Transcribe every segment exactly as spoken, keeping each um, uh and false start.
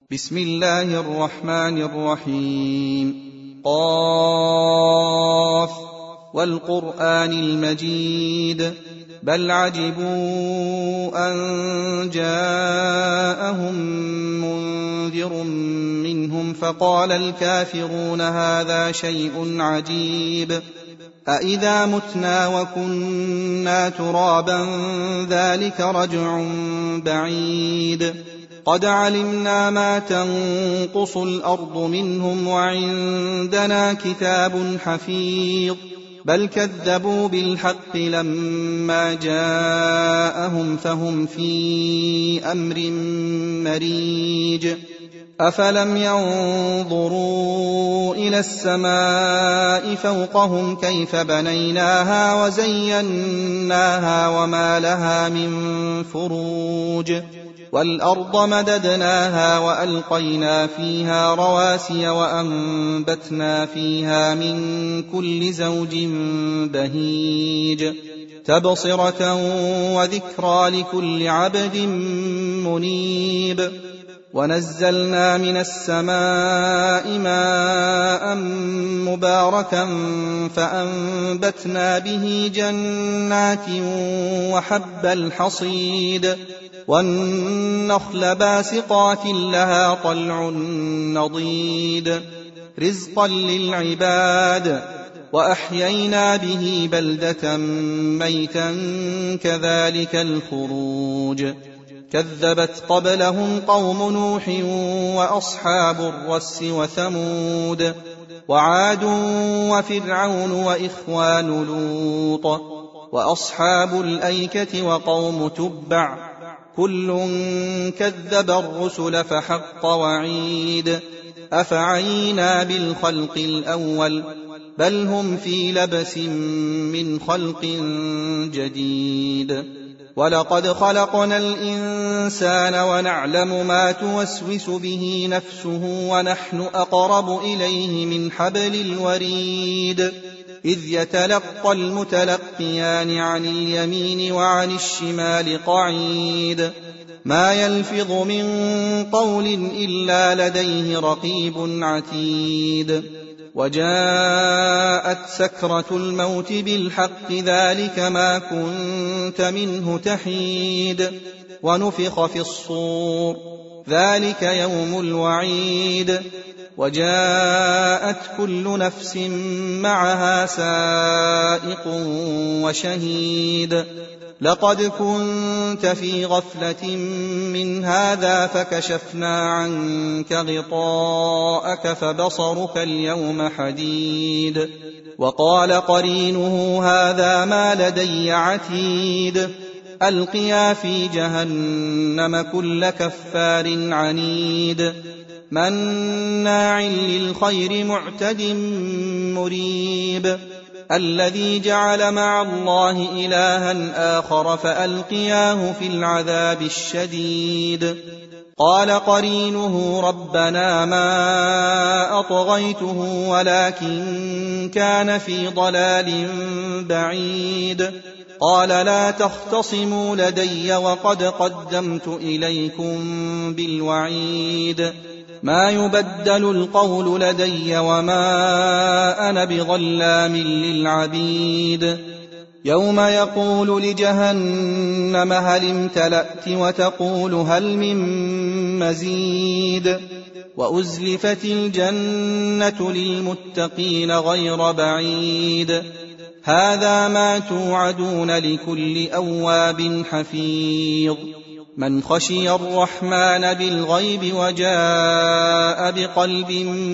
بسم الله الرحمن الرحيم. قاف والقرآن المجيد بل عجبوا أن جاءهم منذر منهم فقال الكافرون هذا شيء عجيب أإذا متنا وكنا ترابا ذلك رجع بعيد قد علمنا ما تنقص الأرض منهم وعندنا كتاب حفيظ بل كذبوا بالحق لما جاءهم فهم في أمر مريج أفلم ينظروا إلى السماء فوقهم كيف بنيناها وزيناها وما لها من فروج والأرض مددناها وألقينا فيها رواسي وأنبتنا فيها من كل زوج بهيج تبصرة وذكرى لكل عبد منيب ونزلنا من السماء ماء مباركا فأنبتنا به جنات وحب الحصيد والنخل باسقات لها طلع نضيد رزقا للعباد وأحيينا به بلدة ميتا كذلك الخروج كذبت قبلهم قوم نوح وأصحاب الرس وثمود وعاد وفرعون وإخوان لوط وأصحاب الأيكة وقوم تبع كل كذب الرسل فحق وعيد أفعينا بالخلق الأول بل هم في لبس من خلق جديد ولقد خلقنا الإنسان ونعلم ما توسوس به نفسه ونحن أقرب إليه من حبل الوريد إذ يتلقى المتلقيان عن اليمين وعن الشمال قعيد ما يلفظ من قول إلا لديه رقيب عتيد وجاءت سكرة الموت بالحق ذلك ما كنت منه تحيد ونفخ في الصور ذلك يوم الوعيد وجاءت كل نفس معها سائق وشهيد لقد كنت في غفلة من هذا فكشفنا عنك غطاءك فبصرك اليوم حديد وقال قرينه هذا ما لدي عتيد ألقيا في جهنم كل كفار عنيد مناع للخير معتد مريب الذي جعل مع الله إلها آخر فألقياه في العذاب الشديد قال قرينه ربنا ما أطغيته ولكن كان في ضلال بعيد قال لا تختصموا لدي وقد قدمت إليكم بالوعيد ما يبدل القول لدي وما أنا بظلام للعبيد يوم يقول لجهنم هل امتلأت وتقول هل من مزيد وأزلفت الجنة للمتقين غير بعيد هذا ما توعدون لكل أواب حفيظ من خشي الرحمن بالغيب وجاء بقلب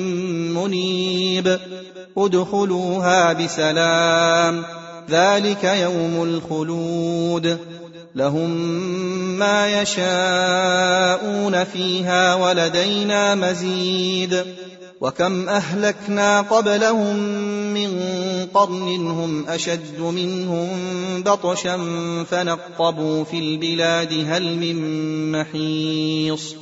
منيب ادخلوها بسلام ذلك يوم الخلود لهم ما يشاءون فيها ولدينا مزيد وكم أهلكنا قبلهم من قرن هم أشد منهم بطشا فنقبوا في البلاد هل من محيص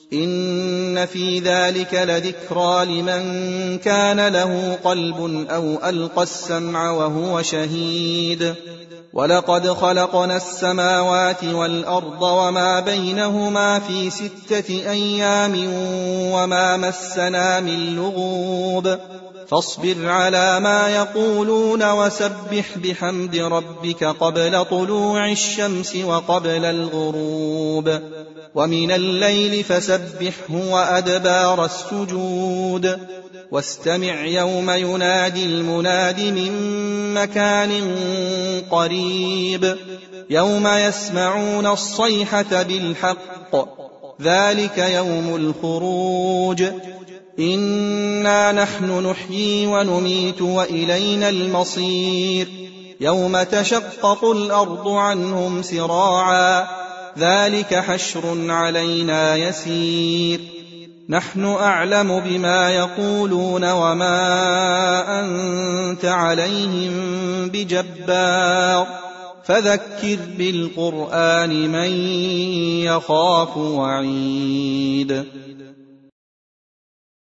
إن في ذلك لذكرى لمن كان له قلب أو ألقى السمع وهو شهيد ولقد خلقنا السماوات والأرض وما بينهما في ستة أيام وما مسنا من لغوب فاصبر على ما يقولون وسبح بحمد ربك قبل طلوع الشمس وقبل الغروب ومن الليل فسبحه وأدبار السجود واستمع يوم ينادي المناد من مكان قريب يوم يسمعون الصيحة بالحق ذلك يوم الخروج إنا نحن نحيي ونميت وإلينا المصير يوم تشقق الأرض عنهم سراعا ذلك حشر علينا يسير نحن أعلم بما يقولون وما أنت عليهم بجبار فذكر بالقرآن من يخاف وعيد